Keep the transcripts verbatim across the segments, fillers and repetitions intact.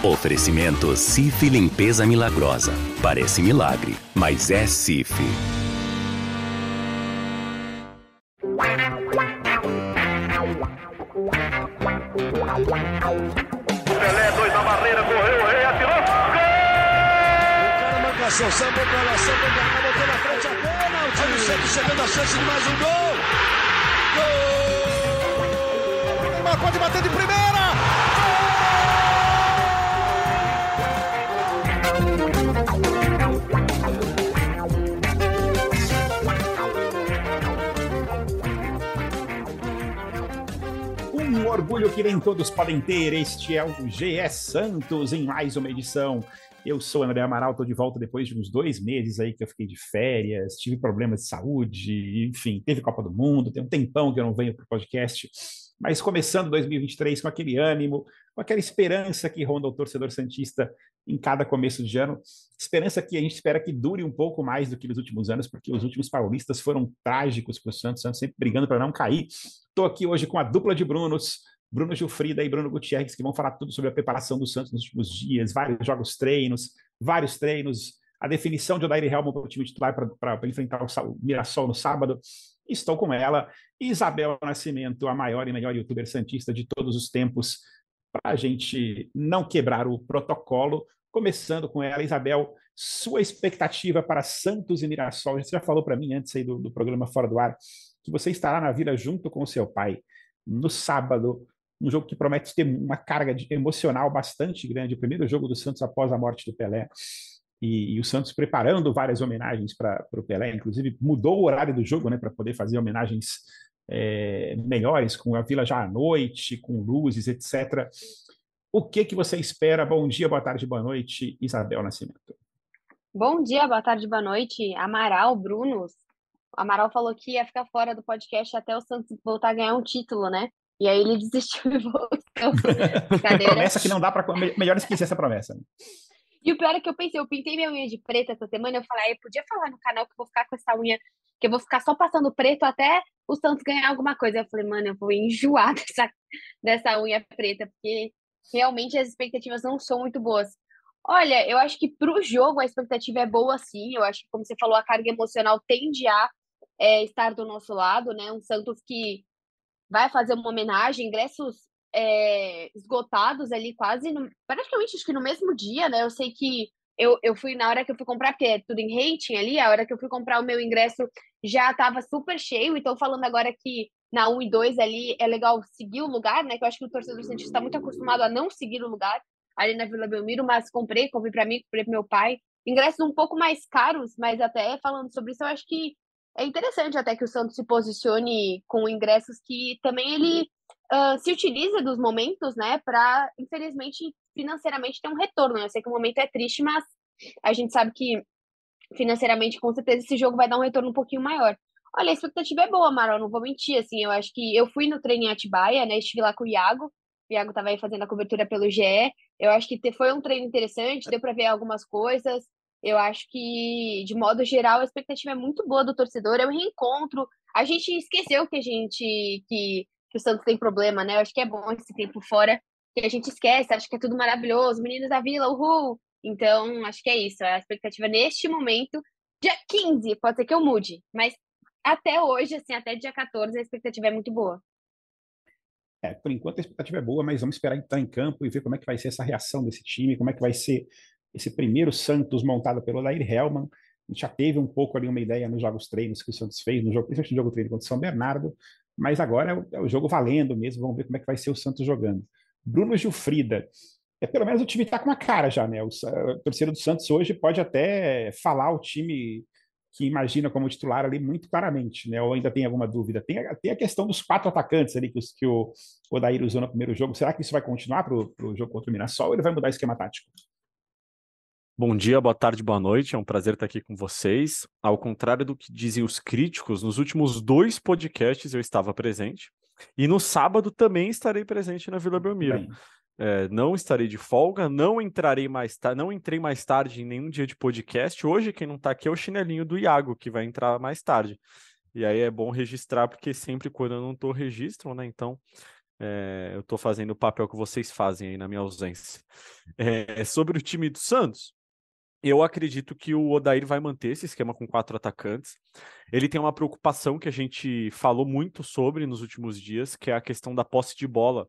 Oferecimento Cif Limpeza Milagrosa. Parece milagre, mas é Cif. Pelé, dois na barreira, correu, o rei atirou. Gol! O cara marcação, sambou pra lá, sambou pra cá, botou na frente a pênalti. Olha o Santos chegando a chance de mais um gol. Gol! Neymar pode bater de primeira. Um orgulho que nem todos podem ter, este é o G E Santos em mais uma edição. Eu sou André Amaral, estou de volta depois de uns dois meses aí que eu fiquei de férias, tive problemas de saúde, enfim, teve Copa do Mundo, tem um tempão que eu não venho para o podcast, mas começando dois mil e vinte e três com aquele ânimo, com aquela esperança que ronda o torcedor santista em cada começo de ano, esperança que a gente espera que dure um pouco mais do que nos últimos anos, porque os últimos paulistas foram trágicos para o Santos, Santos sempre brigando para não cair. Estou aqui hoje com a dupla de Brunos, Bruno Gilfrida e Bruno Gutierrez, que vão falar tudo sobre a preparação do Santos nos últimos dias, vários jogos treinos, vários treinos, a definição de Odair Helman para o time titular para enfrentar o Mirassol no sábado. Estou com ela, Isabel Nascimento, a maior e melhor youtuber santista de todos os tempos, para a gente não quebrar o protocolo. Começando com ela, Isabel, sua expectativa para Santos e Mirassol. Você já falou para mim antes aí do, do programa Fora do Ar, que você estará na Vila junto com o seu pai no sábado, um jogo que promete ter uma carga de, emocional bastante grande, o primeiro jogo do Santos após a morte do Pelé, e, e o Santos preparando várias homenagens para o Pelé, inclusive mudou o horário do jogo, né, para poder fazer homenagens é, melhores, com a Vila já à noite, com luzes, etcétera. O que, que você espera? Bom dia, boa tarde, boa noite, Isabel Nascimento. Bom dia, boa tarde, boa noite, Amaral, Bruno. O Amaral falou que ia ficar fora do podcast até o Santos voltar a ganhar um título, né? E aí ele desistiu e voltou. Promessa que não dá para... Melhor esquecer essa promessa. Né? E o pior é que eu pensei, eu pintei minha unha de preto essa semana, eu falei, eu podia falar no canal que eu vou ficar com essa unha, que eu vou ficar só passando preto até o Santos ganhar alguma coisa. Eu falei, mano, eu vou enjoar dessa, dessa unha preta, porque realmente as expectativas não são muito boas. Olha, eu acho que pro jogo a expectativa é boa sim, eu acho que, como você falou, a carga emocional tende a é, estar do nosso lado, né? Um Santos que vai fazer uma homenagem, ingressos é, esgotados ali quase, no, praticamente acho que no mesmo dia, né? Eu sei que eu, eu fui, na hora que eu fui comprar, porque é tudo em rating ali, a hora que eu fui comprar o meu ingresso já estava super cheio, então falando agora que na um e dois ali é legal seguir o lugar, né? Que eu acho que o torcedor santista está muito acostumado a não seguir o lugar ali na Vila Belmiro, mas comprei, comprei para mim, comprei para meu pai. Ingressos um pouco mais caros, mas até falando sobre isso, eu acho que é interessante até que o Santos se posicione com ingressos que também ele uh, se utiliza dos momentos, né, para, infelizmente, financeiramente ter um retorno. Eu sei que o momento é triste, mas a gente sabe que financeiramente, com certeza, esse jogo vai dar um retorno um pouquinho maior. Olha, a expectativa é boa, Marol, não vou mentir, assim, eu acho que eu fui no treino em Atibaia, né, estive lá com o Iago, o Iago estava aí fazendo a cobertura pelo G E, eu acho que foi um treino interessante, deu para ver algumas coisas. Eu acho que, de modo geral, a expectativa é muito boa do torcedor, é um reencontro. A gente esqueceu que a gente que, que o Santos tem problema, né? Eu acho que é bom esse tempo fora, que a gente esquece, acho que é tudo maravilhoso, meninos da Vila, uhul! Então, acho que é isso, a expectativa neste momento, dia quinze, pode ser que eu mude, mas até hoje, assim, até dia quatorze, a expectativa é muito boa. É, por enquanto a expectativa é boa, mas vamos esperar entrar em campo e ver como é que vai ser essa reação desse time, como é que vai ser esse primeiro Santos montado pelo Odair Helman. A gente já teve um pouco ali uma ideia nos jogos treinos que o Santos fez, no jogo, principalmente no jogo treino contra o São Bernardo, mas agora é o, é o jogo valendo mesmo, vamos ver como é que vai ser o Santos jogando. Bruno Gilfrida, é, pelo menos o time está com uma cara já, né? O, a torcida do Santos hoje pode até falar o time que imagina como titular ali muito claramente, né? Ou ainda tem alguma dúvida? Tem a, tem a questão dos quatro atacantes ali que, os, que o Odair usou no primeiro jogo. Será que isso vai continuar para o jogo contra o Mirassol ou ele vai mudar o esquema tático? Bom dia, boa tarde, boa noite. É um prazer estar aqui com vocês. Ao contrário do que dizem os críticos, nos últimos dois podcasts eu estava presente e no sábado também estarei presente na Vila Belmiro. É, não estarei de folga, não entrarei mais tarde, não entrei mais tarde em nenhum dia de podcast. Hoje quem não está aqui é o chinelinho do Iago, que vai entrar mais tarde. E aí é bom registrar, porque sempre quando eu não estou, registram, né? Então É, eu estou fazendo o papel que vocês fazem aí na minha ausência. É, sobre o time do Santos, eu acredito que o Odair vai manter esse esquema com quatro atacantes. Ele tem uma preocupação que a gente falou muito sobre nos últimos dias, que é a questão da posse de bola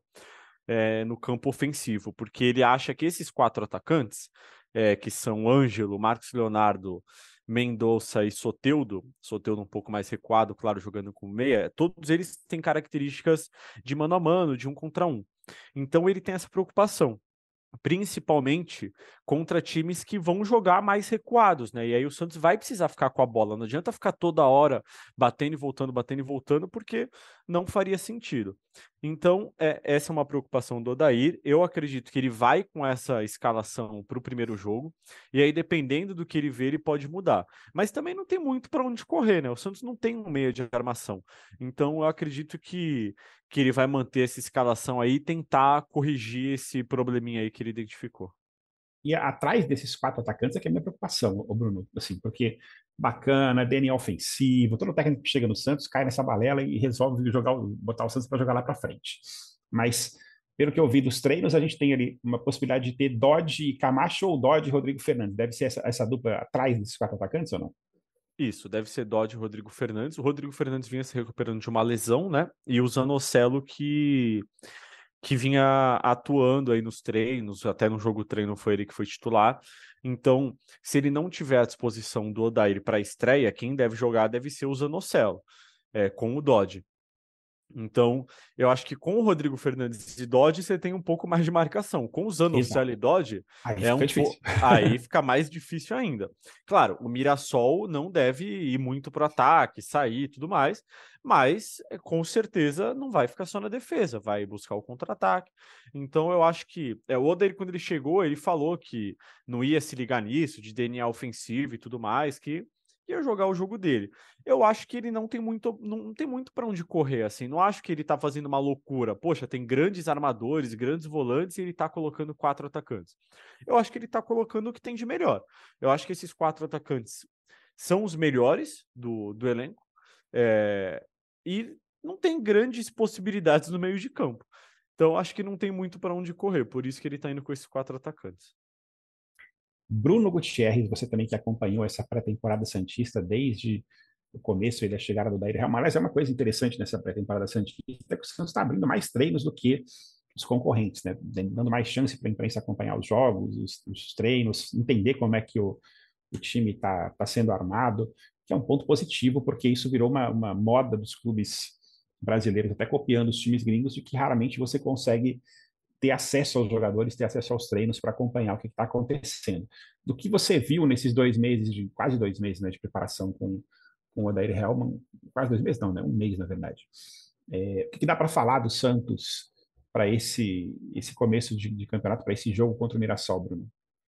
é, no campo ofensivo, porque ele acha que esses quatro atacantes, é, que são Ângelo, Marcos Leonardo, Mendonça e Soteldo, Soteldo um pouco mais recuado, claro, jogando com meia, todos eles têm características de mano a mano, de um contra um. Então ele tem essa preocupação, principalmente contra times que vão jogar mais recuados, né? E aí o Santos vai precisar ficar com a bola. Não adianta ficar toda hora batendo e voltando, batendo e voltando, porque não faria sentido. Então, é, essa é uma preocupação do Odair. Eu acredito que ele vai com essa escalação para o primeiro jogo, e aí, dependendo do que ele ver, ele pode mudar. Mas também não tem muito para onde correr, né? O Santos não tem um meio de armação. Então, eu acredito que, que ele vai manter essa escalação aí e tentar corrigir esse probleminha aí que ele identificou. E atrás desses quatro atacantes é que é a minha preocupação, o Bruno, assim, porque bacana, D N A ofensivo, todo técnico que chega no Santos cai nessa balela e resolve jogar, botar o Santos para jogar lá para frente. Mas, pelo que eu vi dos treinos, a gente tem ali uma possibilidade de ter Dodge e Camacho ou Dodge e Rodrigo Fernandes. Deve ser essa, essa dupla atrás desses quatro atacantes ou não? Isso, deve ser Dodge e Rodrigo Fernandes. O Rodrigo Fernandes vinha se recuperando de uma lesão, né? E o Zanocelo que, que vinha atuando aí nos treinos, até no jogo treino foi ele que foi titular. Então, se ele não tiver à disposição do Odair para a estreia, quem deve jogar deve ser o Zanocelo, é, com o Dodge. Então, eu acho que com o Rodrigo Fernandes e Dodge você tem um pouco mais de marcação. Com o Zanocelo e Dodge, Aí é fica um difícil. po... aí fica mais difícil ainda. Claro, o Mirassol não deve ir muito para o ataque, sair e tudo mais, mas com certeza não vai ficar só na defesa, vai buscar o contra-ataque. Então, eu acho que é, o Odair, quando ele chegou, ele falou que não ia se ligar nisso, de D N A ofensivo e tudo mais, que ia jogar o jogo dele. Eu acho que ele não tem muito, não tem muito para onde correr, assim. Não acho que ele tá fazendo uma loucura. Poxa, tem grandes armadores, grandes volantes e ele tá colocando quatro atacantes. Eu acho que ele tá colocando o que tem de melhor. Eu acho que esses quatro atacantes são os melhores do, do elenco é, e não tem grandes possibilidades no meio de campo. Então, acho que não tem muito para onde correr. Por isso que ele tá indo com esses quatro atacantes. Bruno Gutierrez, você também que acompanhou essa pré-temporada santista desde o começo e da chegada do Daír Real. Aliás, é uma coisa interessante nessa pré-temporada santista, é que o Santos está abrindo mais treinos do que os concorrentes, né? Dando mais chance para a imprensa acompanhar os jogos, os, os treinos, entender como é que o, o time está tá sendo armado, que é um ponto positivo, porque isso virou uma, uma moda dos clubes brasileiros, até copiando os times gringos, de que raramente você consegue ter acesso aos jogadores, ter acesso aos treinos para acompanhar o que está acontecendo. Do que você viu nesses dois meses, de quase dois meses, né, de preparação com, com o Odair Helman, quase dois meses não, né, um mês na verdade. É, o que, que dá para falar do Santos para esse, esse começo de, de campeonato, para esse jogo contra o Mirassol, Bruno?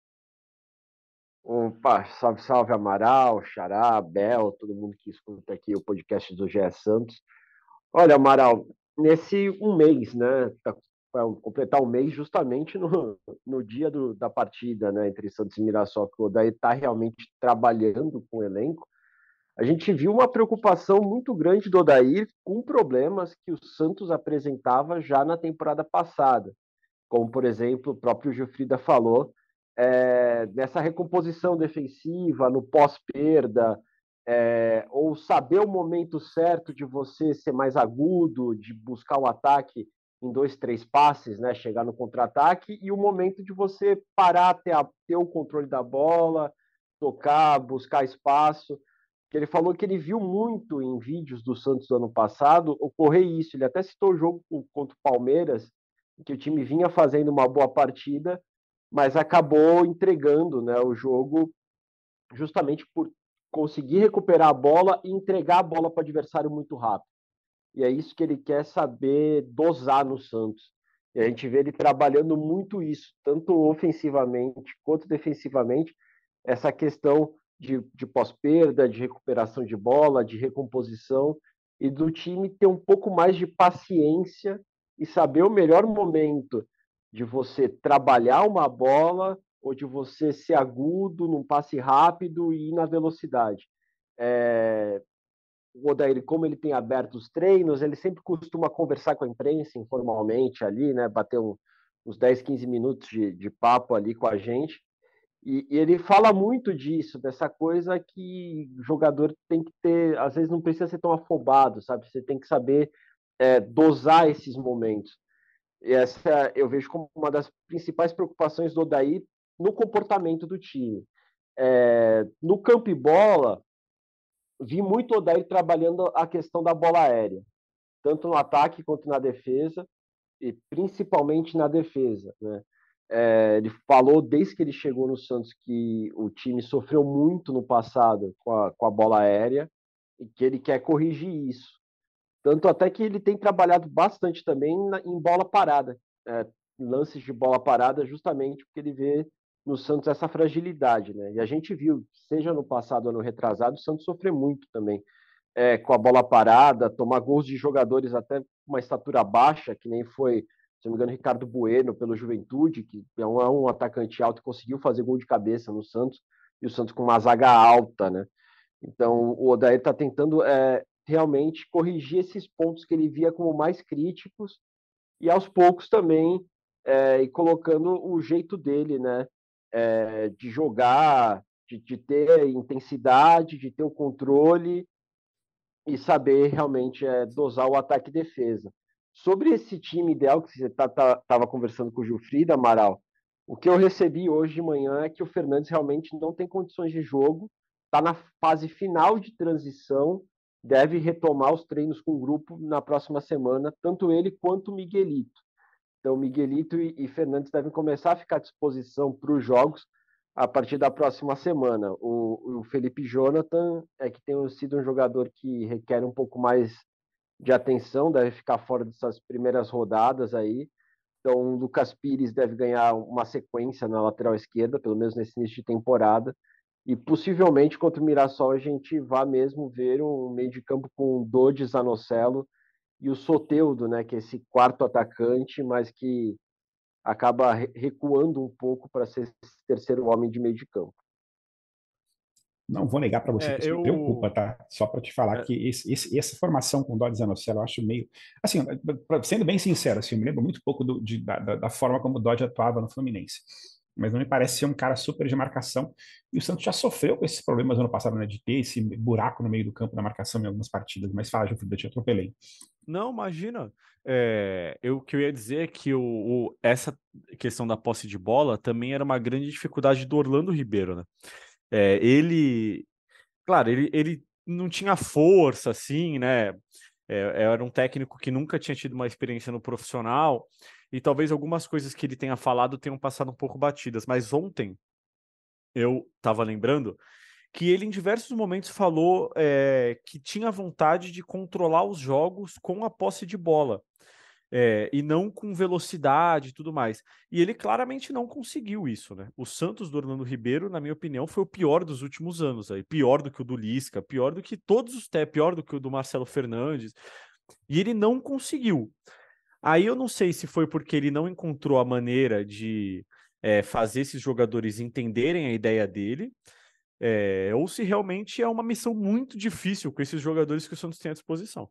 Opa, salve, salve Amaral, Xará, Bel, todo mundo que escuta aqui o podcast do G E Santos. Olha, Amaral, nesse um mês, né, tá, vai completar um mês justamente no, no dia do, da partida, né, entre Santos e Mirassol, que o Odair está realmente trabalhando com o elenco. A gente viu uma preocupação muito grande do Odair com problemas que o Santos apresentava já na temporada passada, como, por exemplo, o próprio Gilfrida falou, é, nessa recomposição defensiva, no pós-perda, é, ou saber o momento certo de você ser mais agudo, de buscar o ataque em dois, três passes, né, chegar no contra-ataque, e o momento de você parar, ter, a, ter o controle da bola, tocar, buscar espaço. Que ele falou que ele viu muito em vídeos do Santos do ano passado ocorrer isso. Ele até citou o jogo contra o Palmeiras, que o time vinha fazendo uma boa partida, mas acabou entregando, né, o jogo justamente por conseguir recuperar a bola e entregar a bola para o adversário muito rápido. E é isso que ele quer saber dosar no Santos. E a gente vê ele trabalhando muito isso, tanto ofensivamente quanto defensivamente, essa questão de, de pós-perda, de recuperação de bola, de recomposição, e do time ter um pouco mais de paciência e saber o melhor momento de você trabalhar uma bola ou de você ser agudo num passe rápido e ir na velocidade. É... o Odair, como ele tem aberto os treinos, ele sempre costuma conversar com a imprensa informalmente ali, né? Bater um, uns dez, quinze minutos de, de papo ali com a gente. E, e ele fala muito disso, dessa coisa que o jogador tem que ter, às vezes não precisa ser tão afobado, sabe? Você tem que saber é, dosar esses momentos. E essa eu vejo como uma das principais preocupações do Odair no comportamento do time. É, no campo e bola, vi muito o Odair trabalhando a questão da bola aérea, tanto no ataque quanto na defesa, e principalmente na defesa, né? É, ele falou desde que ele chegou no Santos que o time sofreu muito no passado com a, com a bola aérea e que ele quer corrigir isso. Tanto até que ele tem trabalhado bastante também na, em bola parada, é, lances de bola parada, justamente porque ele vê no Santos essa fragilidade, né? E a gente viu, seja no passado ou no retrasado, o Santos sofreu muito também é, com a bola parada, tomar gols de jogadores até com uma estatura baixa, que nem foi, se não me engano, Ricardo Bueno, pelo Juventude, que é um, é um atacante alto, conseguiu fazer gol de cabeça no Santos, e o Santos com uma zaga alta, né? Então, o Odair está tentando é, realmente corrigir esses pontos que ele via como mais críticos, e aos poucos também é, e colocando o jeito dele, né? É, de jogar, de, de ter intensidade, de ter o controle e saber realmente é, dosar o ataque e defesa. Sobre esse time ideal que você estava tá, tá, conversando com o Gilfrida, Amaral, o que eu recebi hoje de manhã é que o Fernandes realmente não tem condições de jogo, está na fase final de transição, deve retomar os treinos com o grupo na próxima semana, tanto ele quanto o Miguelito. Então, Miguelito e, e Fernandes devem começar a ficar à disposição para os jogos a partir da próxima semana. O, o Felipe Jonathan é que tem sido um jogador que requer um pouco mais de atenção, deve ficar fora dessas primeiras rodadas aí. Então, o Lucas Pires deve ganhar uma sequência na lateral esquerda, pelo menos nesse início de temporada. E possivelmente contra o Mirassol a gente vai mesmo ver um meio de campo com Dodi, Zanocelo e o Soteldo, né, que é esse quarto atacante, mas que acaba recuando um pouco para ser esse terceiro homem de meio de campo. Não vou negar para você É, que isso eu... me preocupa, tá? Só para te falar é. que esse, esse, essa formação com Dodi Zanocelo eu acho meio... Assim, sendo bem sincero, assim, eu me lembro muito pouco do, de, da, da forma como o Dodi atuava no Fluminense. Mas não me parece ser um cara super de marcação. E o Santos já sofreu com esses problemas no ano passado, né? De ter esse buraco no meio do campo da marcação em algumas partidas. Mas fala, Gilfrida, eu te atropelei. Não, imagina. É, eu, o que eu ia dizer é que o, o, essa questão da posse de bola também era uma grande dificuldade do Orlando Ribeiro, né? É, ele, claro, ele, ele não tinha força, assim, né? É, era um técnico que nunca tinha tido uma experiência no profissional e talvez algumas coisas que ele tenha falado tenham passado um pouco batidas. Mas ontem eu estava lembrando que ele em diversos momentos falou é, que tinha vontade de controlar os jogos com a posse de bola, é, e não com velocidade e tudo mais. E ele claramente não conseguiu isso, né? O Santos do Orlando Ribeiro, na minha opinião, foi o pior dos últimos anos, aí. Pior do que o do Lisca, pior do que todos os té, pior do que o do Marcelo Fernandes, e ele não conseguiu. Aí eu não sei se foi porque ele não encontrou a maneira de é, fazer esses jogadores entenderem a ideia dele, É, ou se realmente é uma missão muito difícil com esses jogadores que o Santos tem à disposição.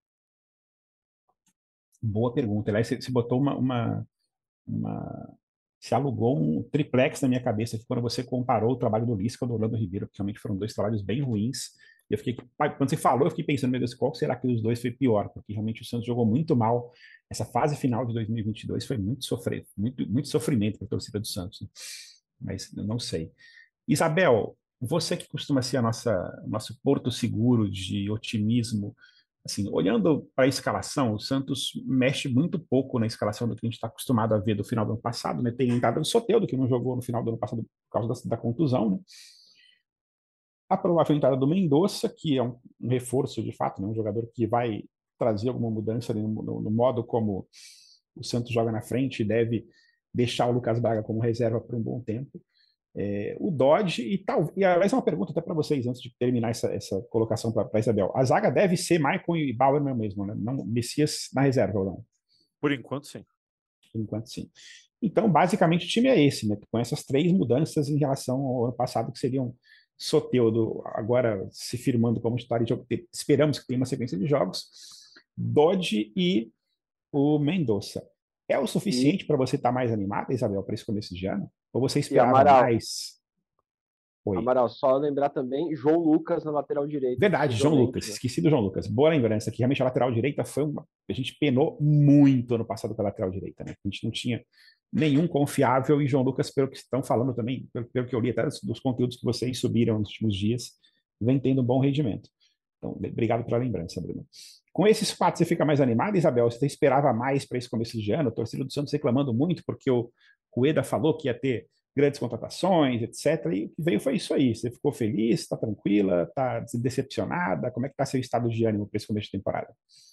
Boa pergunta. Aliás, você, você botou uma, uma, uma... Se alugou um triplex na minha cabeça que quando você comparou o trabalho do Lisca e do Orlando Ribeiro, que realmente foram dois trabalhos bem ruins. E eu fiquei, quando você falou, eu fiquei pensando, meu Deus, qual será que dos dois foi pior? Porque realmente o Santos jogou muito mal. Essa fase final de dois mil e vinte e dois foi muito sofrer, muito, muito sofrimento para a torcida do Santos, né? Mas eu não sei. Isabel, você que costuma ser a nossa nosso porto seguro de otimismo, assim, olhando para a escalação, o Santos mexe muito pouco na escalação do que a gente está acostumado a ver do final do ano passado, né? Tem entrada do Soteldo, que não jogou no final do ano passado por causa da, da contusão, né? A provável entrada do Mendonça, que é um, um reforço de fato, né? Um jogador que vai trazer alguma mudança no, no, no modo como o Santos joga na frente e deve deixar o Lucas Braga como reserva por um bom tempo. É, o Dodge e tal. E aliás, uma pergunta até para vocês, antes de terminar essa, essa colocação para a Isabel. A zaga deve ser Maicon e Bauer mesmo, né? Não Messias na reserva, ou não? Por enquanto, sim. Por enquanto, sim. Então, basicamente, o time é esse, né? Com essas três mudanças em relação ao ano passado, que seriam Soteldo agora se firmando como titular de jogo. Esperamos que tenha uma sequência de jogos. Dodge e o Mendonça. É o suficiente para você estar tá mais animada, Isabel, para esse começo de ano? Ou você esperava Amaral, mais? Oi. Amaral, só lembrar também João Lucas na lateral direita. Verdade, João Lucas. Né? Esqueci do João Lucas. Boa lembrança, que realmente a lateral direita foi uma... A gente penou muito ano passado pela lateral direita, né? A gente não tinha nenhum confiável em João Lucas, pelo que estão falando também, pelo, pelo que eu li até dos, dos conteúdos que vocês subiram nos últimos dias, vem tendo um bom rendimento. Então, obrigado pela lembrança, Bruno. Com esses fatos, você fica mais animado, Isabel? Você esperava mais para esse começo de ano? A torcida do Santos reclamando muito porque o Rueda falou que ia ter grandes contratações, etcétera. E o que veio foi isso aí. Você ficou feliz, está tranquila, está decepcionada? Como é que está seu estado de ânimo para esse começo de temporada?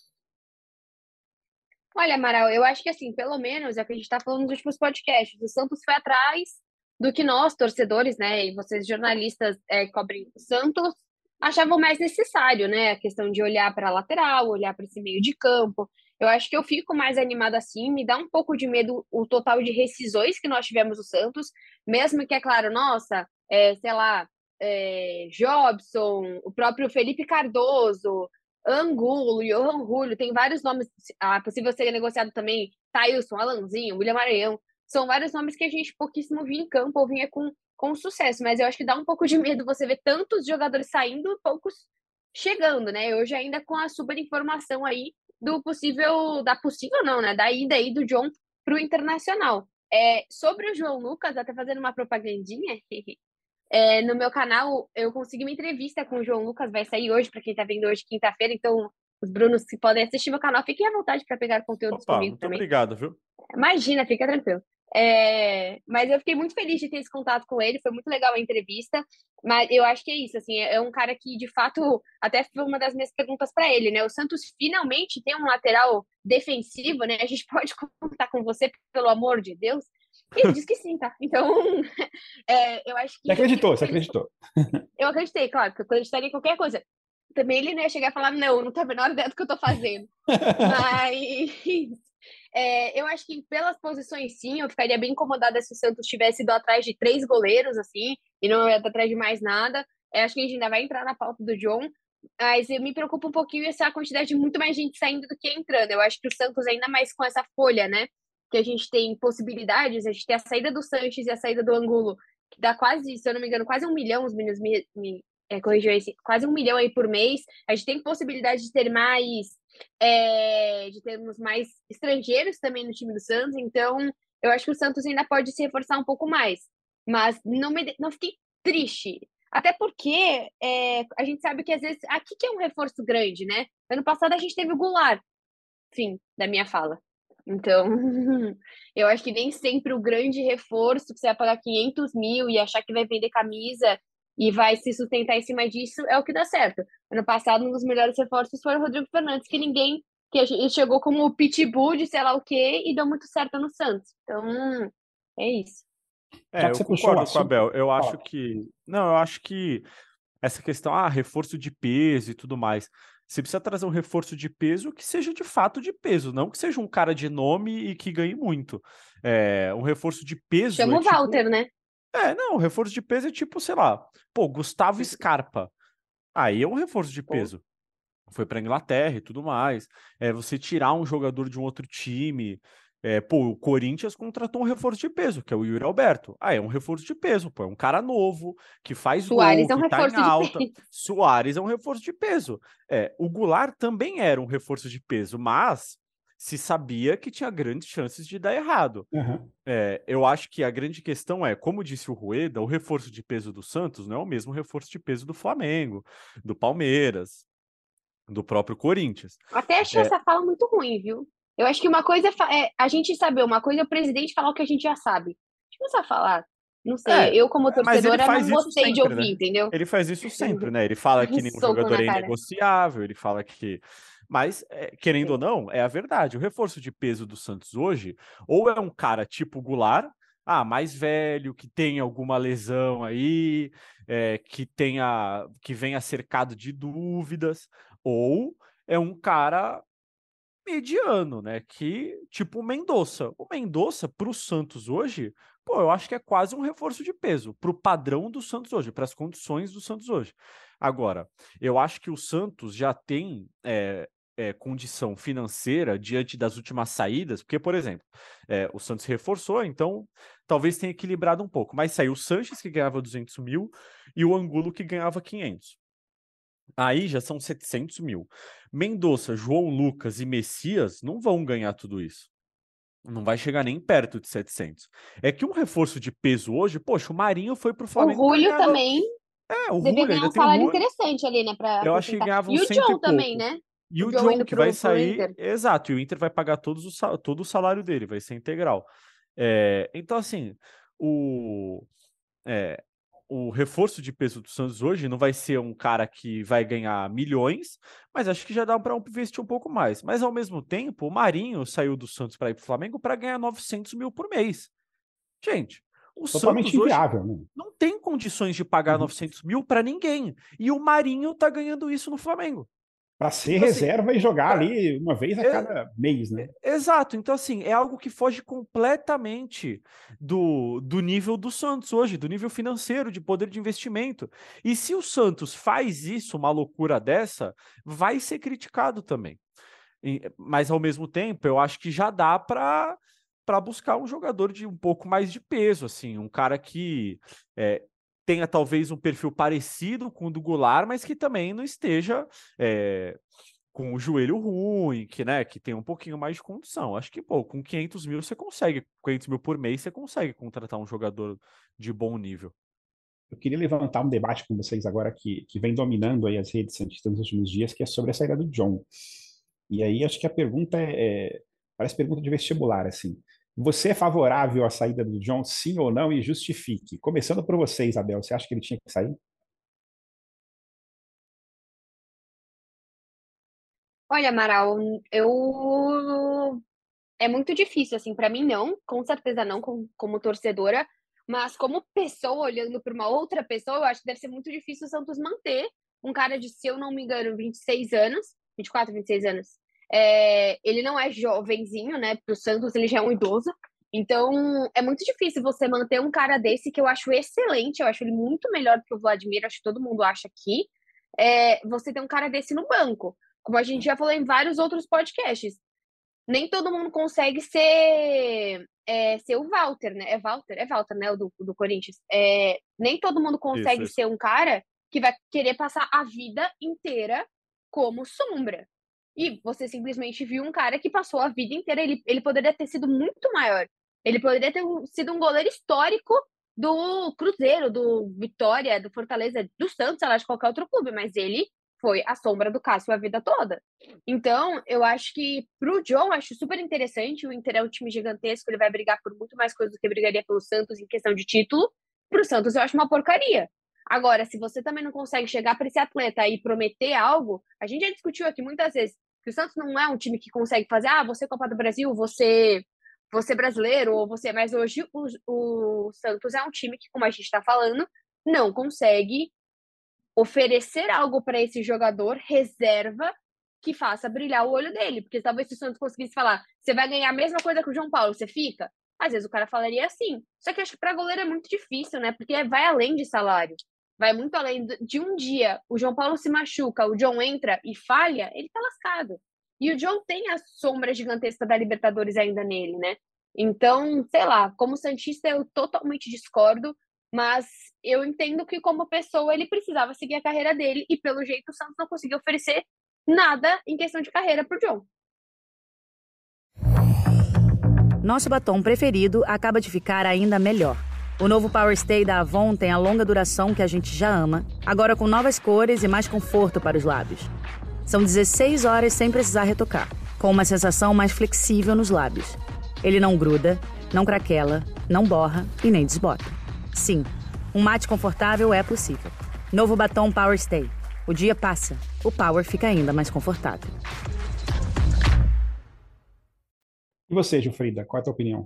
Olha, Amaral, eu acho que assim, pelo menos é o que a gente está falando nos últimos podcasts. O Santos foi atrás do que nós, torcedores, né, e vocês jornalistas é, que cobrem o Santos, achavam mais necessário, né? A questão de olhar para a lateral, olhar para esse meio de campo. Eu acho que eu fico mais animada assim, me dá um pouco de medo o total de rescisões que nós tivemos no Santos, mesmo que, é claro, nossa, é, sei lá, é, Jobson, o próprio Felipe Cardoso, Angulo, Johan Julio, tem vários nomes, ah, possível ser negociado também, Thailson, Alanzinho, William Maranhão, são vários nomes que a gente pouquíssimo via em campo ou vinha com, com sucesso, mas eu acho que dá um pouco de medo você ver tantos jogadores saindo e poucos chegando, né? Hoje ainda com a super informação aí do possível, da possível não, né? Da ida aí do John para o Internacional. É, sobre o João Lucas, até fazendo uma propagandinha, é, no meu canal eu consegui uma entrevista com o João Lucas, vai sair hoje, para quem tá vendo hoje, quinta-feira, então os Brunos que podem assistir meu canal, fiquem à vontade para pegar conteúdos Opa, comigo muito também. Obrigado, viu? Imagina, fica tranquilo. É, mas eu fiquei muito feliz de ter esse contato com ele, foi muito legal a entrevista, mas eu acho que é isso, assim, é um cara que, de fato, até foi uma das minhas perguntas para ele, né? O Santos finalmente tem um lateral defensivo, né? A gente pode contar com você, pelo amor de Deus? E ele disse que sim, tá? Então, é, eu acho que... Você acreditou, você acreditou. Eu acreditei, claro, porque eu acreditaria em qualquer coisa. Também ele não ia chegar e falar, não, não tenho a menor ideia do que eu tô fazendo. Mas... É, eu acho que pelas posições, sim, eu ficaria bem incomodada se o Santos tivesse ido atrás de três goleiros, assim, e não ia atrás de mais nada. É, acho que a gente ainda vai entrar na pauta do John, mas eu me preocupo um pouquinho essa quantidade de muito mais gente saindo do que entrando. Eu acho que o Santos, ainda mais com essa folha, né, que a gente tem possibilidades, a gente tem a saída do Sanches e a saída do Angulo, que dá quase, se eu não me engano, quase um milhão, os meninos me, me é, corrigiu esse, quase um milhão aí por mês. A gente tem possibilidade de ter mais... É, de termos mais estrangeiros também no time do Santos, então eu acho que o Santos ainda pode se reforçar um pouco mais, mas não, me, não fiquei triste, até porque é, a gente sabe que às vezes, aqui que é um reforço grande, né? Ano passado a gente teve o Goulart, fim da minha fala, então eu acho que nem sempre o grande reforço, que você vai pagar quinhentos mil e achar que vai vender camisa e vai se sustentar em cima disso, é o que dá certo. Ano passado, um dos melhores reforços foi o Rodrigo Fernandes, que ninguém... que ele chegou como o pitbull de sei lá o quê e deu muito certo no Santos. Então, é isso. É, eu concordo com a Bel. Eu acho que... Não, eu acho que essa questão, ah, reforço de peso e tudo mais, você precisa trazer um reforço de peso que seja de fato de peso, não que seja um cara de nome e que ganhe muito. É, um reforço de peso... Chama é o Walter, tipo... né? É, não, reforço de peso é tipo, sei lá, pô, Gustavo Scarpa. Aí é um reforço de peso. Foi pra Inglaterra e tudo mais. É, você tirar um jogador de um outro time. É, pô, o Corinthians contratou um reforço de peso, que é o Yuri Alberto. Ah, é um reforço de peso, pô, é um cara novo, que faz Suárez gol, é um que tá reforço em de alta. peso. Suárez é um reforço de peso. É, o Goulart também era um reforço de peso, mas se sabia que tinha grandes chances de dar errado. Uhum. É, eu acho que a grande questão é, como disse o Rueda, o reforço de peso do Santos não é o mesmo reforço de peso do Flamengo, do Palmeiras, do próprio Corinthians. Até achei É, essa fala muito ruim, viu? Eu acho que uma coisa é, é a gente saber, uma coisa é o presidente falar o que a gente já sabe. A gente não precisa falar. Não sei, é, eu como mas ele torcedora faz não isso gostei sempre, de ouvir, né? entendeu? Ele faz isso sempre, né? Ele fala que nenhum Soco jogador na é cara. inegociável, ele fala que... Mas, é, querendo ou não, é a verdade. O reforço de peso do Santos hoje, ou é um cara tipo Goulart, ah, mais velho, que tem alguma lesão aí, é, que tenha, que venha cercado de dúvidas, ou é um cara mediano, né? Que tipo o Mendonça. O Mendonça, pro Santos hoje, pô, eu acho que é quase um reforço de peso para o padrão do Santos hoje, para as condições do Santos hoje. Agora, eu acho que o Santos já tem é, é, condição financeira diante das últimas saídas, porque, por exemplo, é, o Santos reforçou, então talvez tenha equilibrado um pouco, mas saiu o Sanches, que ganhava duzentos mil, e o Angulo, que ganhava quinhentos. Aí já são setecentos mil. Mendonça, João Lucas e Messias não vão ganhar tudo isso. Não vai chegar nem perto de setecentos. É que um reforço de peso hoje, poxa, o Marinho foi pro O Flamengo para Julio ganhar... no- também É, o devia Julio, ganhar ainda um tem o salário Julio. interessante ali, né, pra Eu acho que acrescentar. ganhava E uns o cento e John também, pouco. né? E O o John John, indo que pro, vai pro sair... Inter. Exato, e o Inter vai pagar todos os sa- todo o salário dele, vai ser integral. É, então, assim, o... é, o reforço de peso do Santos hoje não vai ser um cara que vai ganhar milhões, mas acho que já dá para investir um pouco mais. Mas, ao mesmo tempo, o Marinho saiu do Santos para ir para o Flamengo para ganhar novecentos mil por mês. Gente, o Totalmente Santos hoje inviável, né? não tem condições de pagar Uhum. novecentos mil para ninguém. E o Marinho tá ganhando isso no Flamengo. Para ser Então, assim, reserva e jogar pra- ali uma vez a é- cada mês, né? Exato, então assim, é algo que foge completamente do, do nível do Santos hoje, do nível financeiro, de poder de investimento. E se o Santos faz isso, uma loucura dessa, vai ser criticado também. E- mas ao mesmo tempo, eu acho que já dá para para buscar um jogador de um pouco mais de peso, assim, um cara que é, tenha talvez um perfil parecido com o do Goulart, mas que também não esteja é, com o joelho ruim, que, né, que tem um pouquinho mais de condição. Acho que, pô, com quinhentos mil você consegue, quinhentos mil por mês você consegue contratar um jogador de bom nível. Eu queria levantar um debate com vocês agora que, que vem dominando aí as redes santistas nos últimos dias, que é sobre a saída do John. E aí acho que a pergunta é, é- parece pergunta de vestibular, assim. Você é favorável à saída do John, sim ou não, e justifique. Começando por você, Isabel, você acha que ele tinha que sair? Olha, Amaral, eu é muito difícil, assim, pra mim não, com certeza não, com- como torcedora, mas como pessoa, olhando para uma outra pessoa, eu acho que deve ser muito difícil o Santos manter um cara de, se eu não me engano, vinte e seis anos, vinte e quatro, vinte e seis anos. É, ele não é jovenzinho, né? Pro Santos ele já é um idoso. Então, é muito difícil você manter um cara desse que eu acho excelente, eu acho ele muito melhor do que o Vladimir, acho que todo mundo acha aqui. É, você ter um cara desse no banco, como a gente já falou em vários outros podcasts. Nem todo mundo consegue ser, é, ser o Walter, né? É Walter, é Walter, né? O do, do Corinthians. É, nem todo mundo Isso, consegue isso. ser um cara que vai querer passar a vida inteira como sombra. E você simplesmente viu um cara que passou a vida inteira. Ele, ele poderia ter sido muito maior. Ele poderia ter sido um goleiro histórico do Cruzeiro, do Vitória, do Fortaleza, do Santos, sei lá, de qualquer outro clube, mas ele foi a sombra do Cássio a vida toda. Então, eu acho que pro John, acho super interessante. O Inter é um time gigantesco, ele vai brigar por muito mais coisas do que brigaria pelo Santos em questão de título. Pro Santos, eu acho uma porcaria. Agora, se você também não consegue chegar para esse atleta e prometer algo, a gente já discutiu aqui muitas vezes que o Santos não é um time que consegue fazer, ah, você é Copa do Brasil, você você brasileiro, ou você. Mas hoje o, o Santos é um time que, como a gente está falando, não consegue oferecer algo para esse jogador reserva que faça brilhar o olho dele. Porque talvez se o Santos conseguisse falar, você vai ganhar a mesma coisa que o João Paulo, você fica? Às vezes o cara falaria assim. Só que acho que para goleiro é muito difícil, né? Porque vai além de salário. Vai muito além de um dia o João Paulo se machuca, o John entra e falha, ele tá lascado. E o John tem a sombra gigantesca da Libertadores ainda nele, né? Então, sei lá, como Santista eu totalmente discordo, mas eu entendo que como pessoa ele precisava seguir a carreira dele e pelo jeito o Santos não conseguiu oferecer nada em questão de carreira pro John. Nosso batom preferido acaba de ficar ainda melhor. O novo Power Stay da Avon tem a longa duração que a gente já ama, agora com novas cores e mais conforto para os lábios. São dezesseis horas sem precisar retocar, com uma sensação mais flexível nos lábios. Ele não gruda, não craquela, não borra e nem desbota. Sim, um mate confortável é possível. Novo batom Power Stay. O dia passa, o Power fica ainda mais confortável. E você, Gilfrida, qual é a tua opinião?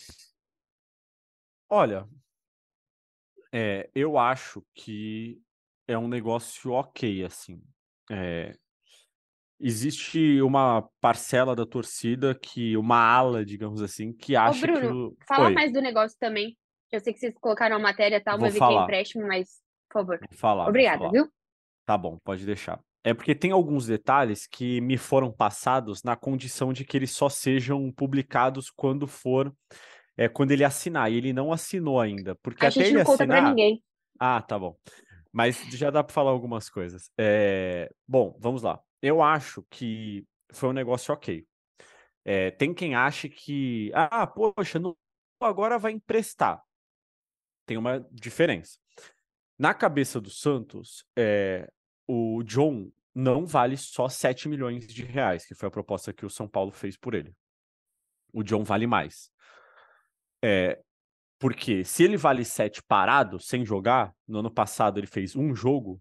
Olha, é, eu acho que é um negócio ok, assim. É, existe uma parcela da torcida que, uma ala, digamos assim, que Ô, acha que Bruno, o... fala Oi. mais do negócio também. Eu sei que vocês colocaram a matéria e tal, Vou mas vi que é falar. empréstimo, mas, por favor. Vou falar, vou Obrigada, falar. viu? Tá bom, pode deixar. É porque tem alguns detalhes que me foram passados na condição de que eles só sejam publicados quando for, é, quando ele assinar. E ele não assinou ainda, porque A até gente ele não conta pra assinar... ninguém. Ah, tá bom. Mas já dá para falar algumas coisas. É... Bom, vamos lá. Eu acho que foi um negócio ok. É, tem quem ache que, ah, poxa, não, agora vai emprestar. Tem uma diferença. Na cabeça do Santos, é, o John não vale só sete milhões de reais, que foi a proposta que o São Paulo fez por ele. O John vale mais. É, porque se ele vale sete parado, sem jogar, no ano passado ele fez um jogo,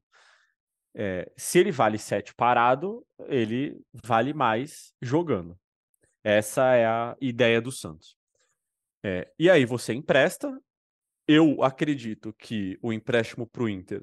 é, se ele vale sete parado, ele vale mais jogando. Essa é a ideia do Santos. É, e aí você empresta. Eu acredito que o empréstimo para o Inter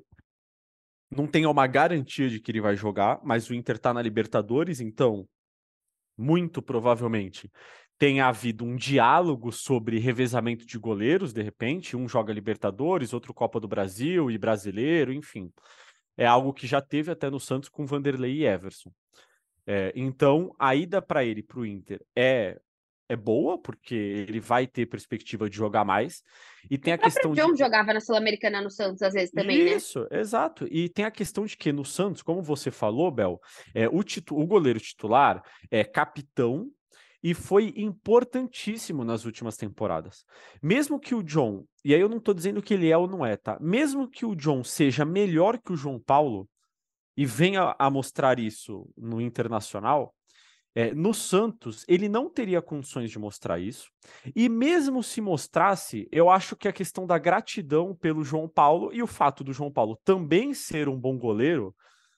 não tenha uma garantia de que ele vai jogar, mas o Inter está na Libertadores, então, muito provavelmente, tenha havido um diálogo sobre revezamento de goleiros, de repente, um joga Libertadores, outro Copa do Brasil e Brasileiro, enfim. É algo que já teve até no Santos com Vanderlei e Everson. É, então, a ida para ele, para o Inter, é, é boa, porque ele vai ter perspectiva de jogar mais. E tem a questão O John de... jogava na Sul-Americana no Santos, às vezes, também, né? Isso, exato. E tem a questão de que no Santos, como você falou, Bel, é, o, titu... o goleiro titular é capitão e foi importantíssimo nas últimas temporadas. Mesmo que o John, e aí eu não tô dizendo que ele é ou não é, tá? Mesmo que o John seja melhor que o João Paulo, e venha a mostrar isso no Internacional, é, no Santos ele não teria condições de mostrar isso, e mesmo se mostrasse, eu acho que a questão da gratidão pelo João Paulo e o fato do João Paulo também ser um bom goleiro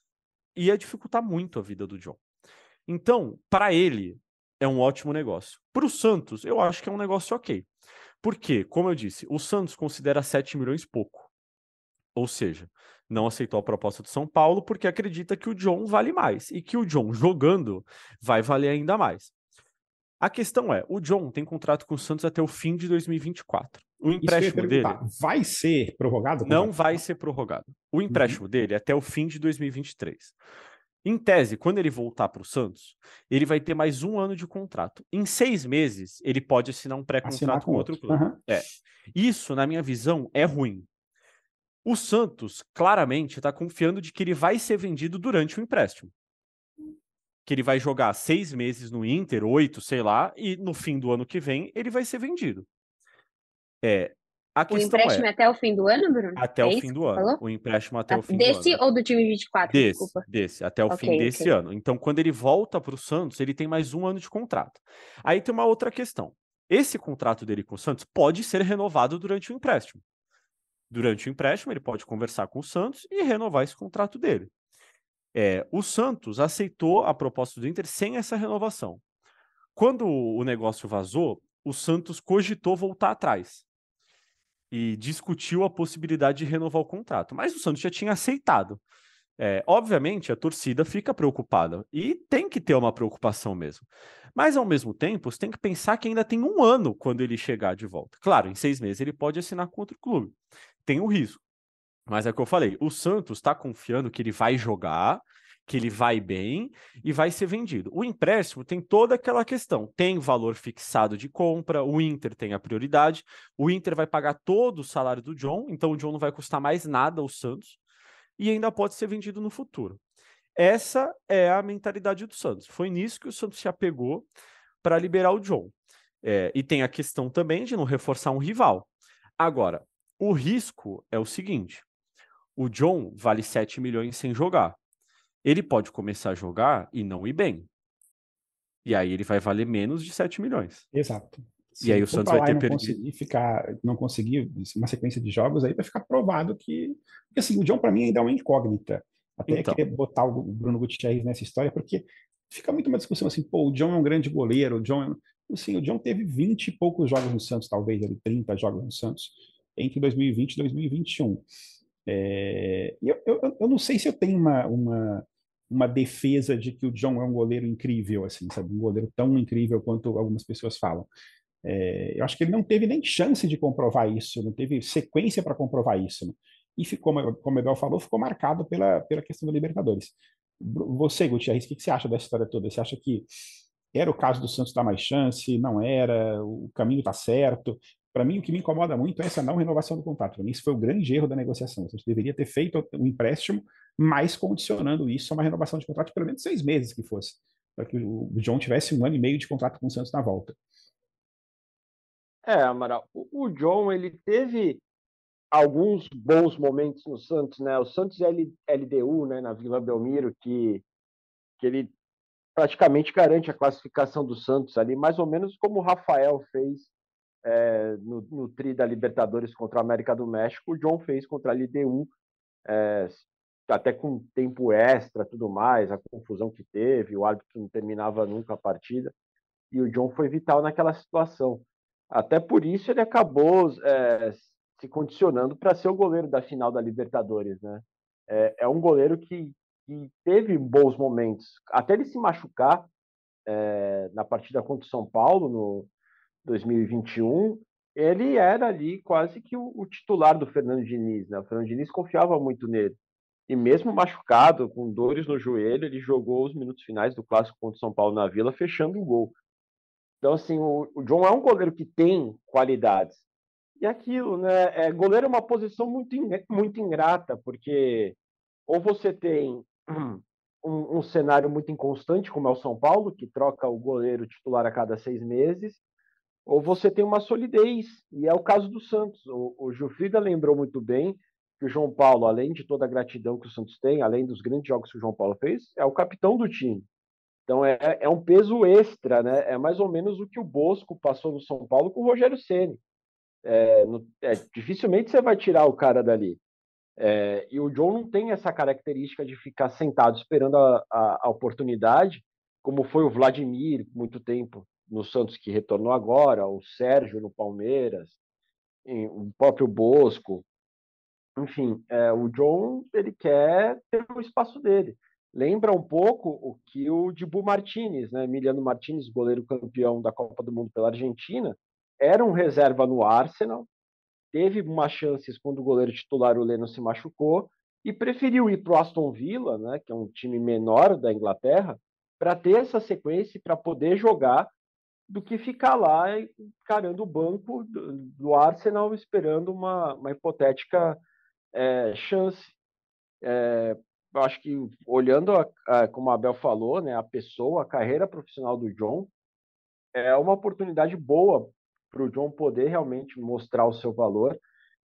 ia dificultar muito a vida do John. Então, para ele, é um ótimo negócio. Para o Santos, eu acho que é um negócio ok. Porque, como eu disse, o Santos considera sete milhões pouco. Ou seja, não aceitou a proposta do São Paulo porque acredita que o John vale mais e que o John jogando vai valer ainda mais. A questão é, o John tem contrato com o Santos até o fim de dois mil e vinte e quatro. O empréstimo dele vai ser prorrogado? não vai ser prorrogado. O empréstimo uhum. dele é até o fim de dois mil e vinte e três. Em tese, quando ele voltar para o Santos, ele vai ter mais um ano de contrato. Em seis meses, ele pode assinar um pré-contrato com, com outro, outro clube. Uhum. É. Isso, na minha visão, é ruim. O Santos, claramente, está confiando de que ele vai ser vendido durante o empréstimo. Que ele vai jogar seis meses no Inter, oito, sei lá, e no fim do ano que vem ele vai ser vendido. É, a o questão empréstimo é, é até o fim do ano, Bruno? Até é o fim do ano. Falou? O empréstimo até ah, o fim desse do ano. ou do time vinte e quatro, desse, desculpa. Desse, até o okay, fim desse okay. ano. Então, quando ele volta para o Santos, ele tem mais um ano de contrato. Aí tem uma outra questão. Esse contrato dele com o Santos pode ser renovado durante o empréstimo. Durante o empréstimo, ele pode conversar com o Santos e renovar esse contrato dele. É, o Santos aceitou a proposta do Inter sem essa renovação. Quando o negócio vazou, o Santos cogitou voltar atrás e discutiu a possibilidade de renovar o contrato. Mas o Santos já tinha aceitado. É, obviamente, a torcida fica preocupada e tem que ter uma preocupação mesmo. Mas, ao mesmo tempo, você tem que pensar que ainda tem um ano quando ele chegar de volta. Claro, em seis meses ele pode assinar com outro clube. Tem o risco. Mas é o que eu falei, o Santos está confiando que ele vai jogar, que ele vai bem e vai ser vendido. O empréstimo tem toda aquela questão, tem valor fixado de compra, o Inter tem a prioridade, o Inter vai pagar todo o salário do John, então o John não vai custar mais nada ao Santos e ainda pode ser vendido no futuro. Essa é a mentalidade do Santos. Foi nisso que o Santos se apegou para liberar o John. É, e tem a questão também de não reforçar um rival. Agora, o risco é o seguinte, o John vale sete milhões sem jogar. Ele pode começar a jogar e não ir bem. E aí ele vai valer menos de sete milhões. Exato. Se e aí o Santos vai ter não perdido. Conseguir ficar, não conseguir uma sequência de jogos, aí vai ficar provado que... Porque assim, o John para mim ainda é uma incógnita. Até então. Querer botar o Bruno Gutierrez nessa história, porque fica muito uma discussão assim, pô, o John é um grande goleiro, o John é... Assim, o John teve vinte e poucos jogos no Santos, talvez, ali, trinta jogos no Santos, entre dois mil e vinte e dois mil e vinte e um. É... Eu, eu, eu não sei se eu tenho uma, uma, uma defesa de que o John é um goleiro incrível, assim, sabe? Um goleiro tão incrível quanto algumas pessoas falam. É, eu acho que ele não teve nem chance de comprovar isso, não teve sequência para comprovar isso, né? E ficou, como o Abel falou, ficou marcado pela, pela questão da Libertadores. Você, Gutierrez, o que você acha dessa história toda? Você acha que era o caso do Santos dar mais chance? Não era? O caminho está certo? Para mim, o que me incomoda muito é essa não renovação do contrato. Para mim, isso foi o grande erro da negociação. A gente deveria ter feito um empréstimo, mas condicionando isso a uma renovação de contrato de pelo menos seis meses que fosse, para que o John tivesse um ano e meio de contrato com o Santos na volta. É, Amaral, o, o John, ele teve alguns bons momentos no Santos, né? O Santos L, LDU, né, na Vila Belmiro, que, que ele praticamente garante a classificação do Santos ali, mais ou menos como o Rafael fez é, no, no tri da Libertadores contra a América do México, o John fez contra a L D U, é, até com tempo extra, tudo mais, a confusão que teve, o árbitro não terminava nunca a partida, e o John foi vital naquela situação. Até por isso ele acabou é, se condicionando para ser o goleiro da final da Libertadores, né? É, é um goleiro que, que teve bons momentos, até ele se machucar é, na partida contra o São Paulo no dois mil e vinte e um, ele era ali quase que o, o titular do Fernando Diniz, né? O Fernando Diniz confiava muito nele. E mesmo machucado, com dores no joelho, ele jogou os minutos finais do clássico contra o São Paulo na Vila, fechando o gol. Então, assim, o, o John é um goleiro que tem qualidades. E aquilo, né? É, goleiro é uma posição muito, muito ingrata, porque ou você tem um, um cenário muito inconstante, como é o São Paulo, que troca o goleiro titular a cada seis meses, ou você tem uma solidez, e é o caso do Santos. O, o Gilfrida lembrou muito bem que o João Paulo, além de toda a gratidão que o Santos tem, além dos grandes jogos que o João Paulo fez, é o capitão do time. Então é, é um peso extra, né? É mais ou menos o que o Bosco passou no São Paulo com o Rogério Ceni. É, é, dificilmente você vai tirar o cara dali. É, e o John não tem essa característica de ficar sentado esperando a, a, a oportunidade, como foi o Vladimir, muito tempo no Santos, que retornou agora, o Sérgio no Palmeiras, o próprio Bosco. Enfim, é, o John, ele quer ter o espaço dele. Lembra um pouco o que o Dibu Martínez, né? Emiliano Martínez, goleiro campeão da Copa do Mundo pela Argentina, era um reserva no Arsenal, teve umas chances quando o goleiro titular, o Leno, se machucou, e preferiu ir para o Aston Villa, né, que é um time menor da Inglaterra, para ter essa sequência e para poder jogar, do que ficar lá encarando o banco do, do Arsenal esperando uma, uma hipotética é, chance. É, eu acho que, olhando, a, a, como a Abel falou, né, a pessoa, a carreira profissional do John, é uma oportunidade boa para o John poder realmente mostrar o seu valor.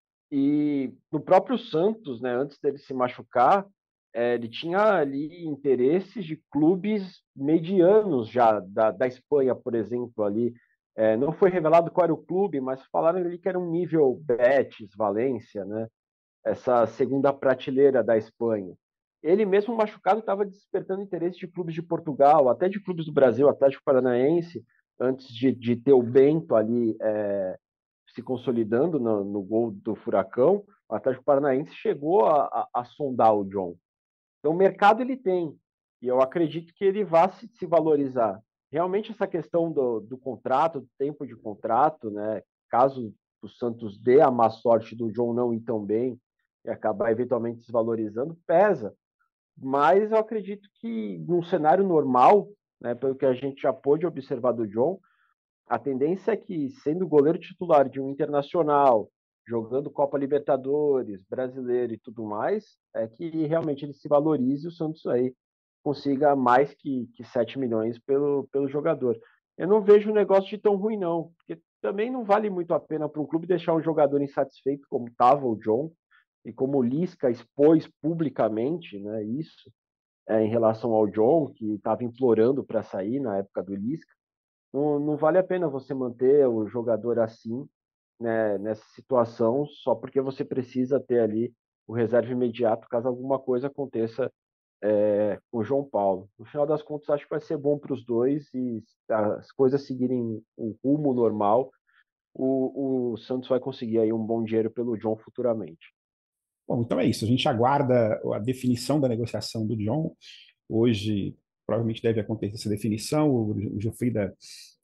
E no próprio Santos, né, antes dele se machucar, é, ele tinha ali interesses de clubes medianos já, da, da Espanha, por exemplo, ali. É, não foi revelado qual era o clube, mas falaram ali que era um nível Betis, Valência, né? Essa segunda prateleira da Espanha. Ele mesmo machucado estava despertando interesse de clubes de Portugal, até de clubes do Brasil, Atlético Paranaense, antes de, de ter o Bento ali é, se consolidando no, no gol do Furacão, o Atlético Paranaense chegou a, a, a sondar o John. Então o mercado ele tem, e eu acredito que ele vá se, se valorizar. Realmente essa questão do, do contrato, do tempo de contrato, né? Caso o Santos dê a má sorte do John não ir tão bem e acabar eventualmente desvalorizando, pesa. Mas eu acredito que num cenário normal, né, pelo que a gente já pôde observar do John, a tendência é que, sendo goleiro titular de um Internacional, jogando Copa Libertadores, Brasileiro e tudo mais, é que realmente ele se valorize e o Santos aí consiga mais que, que sete milhões pelo, pelo jogador. Eu não vejo o negócio de tão ruim, não, porque também não vale muito a pena para um clube deixar um jogador insatisfeito, como estava o John, e como o Lisca expôs publicamente, né, isso, é, em relação ao John, que estava implorando para sair na época do Lisca. Não, não vale a pena você manter o jogador assim, né, nessa situação, só porque você precisa ter ali o reserva imediato caso alguma coisa aconteça é, com o João Paulo. No final das contas, acho que vai ser bom para os dois e as coisas seguirem um rumo normal, o, o Santos vai conseguir aí um bom dinheiro pelo John futuramente. Bom, então é isso. A gente aguarda a definição da negociação do John. Hoje, provavelmente deve acontecer essa definição. O Gilfrida